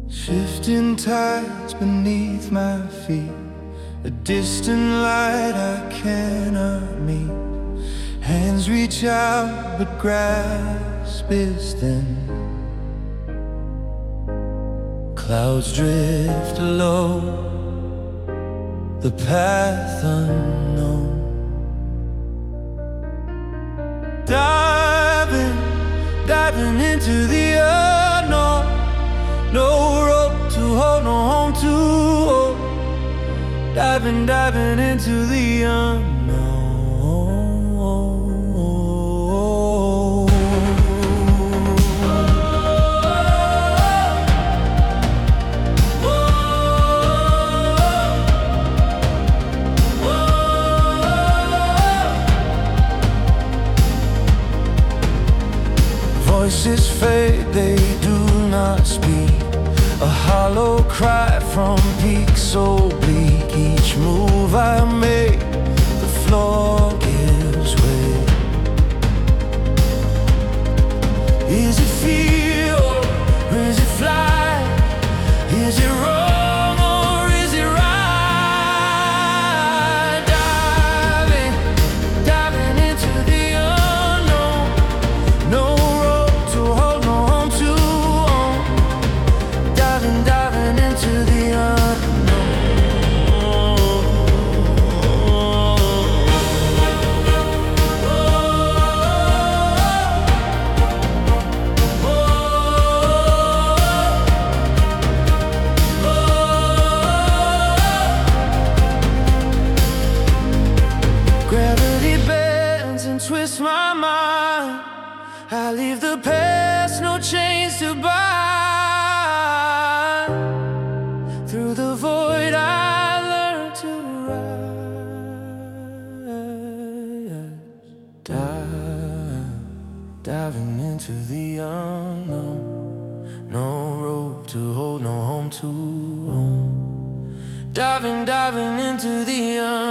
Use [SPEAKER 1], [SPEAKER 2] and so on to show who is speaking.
[SPEAKER 1] Shifting tides beneath my feet, a distant light I cannot meet. Hands reach out, but grasp is thin. Clouds drift low, the path unknown. Diving into the unknown. No rope to hold, no home to hold. Diving into the unknown. Voices fade, they do not speak. A hollow cry from peaks so bleak. Each move I make, the floor gives way. Is it fear or is it fly? Is it wrong or is it right? Diving into the unknown. No rope to hold, no home to own. Diving into the unknown. Gravity bends and twists my mind. I leave the past, no chains to bind. Through the void I learn to rise. Diving into the unknown. No rope to hold, no home to own. Diving into the unknown.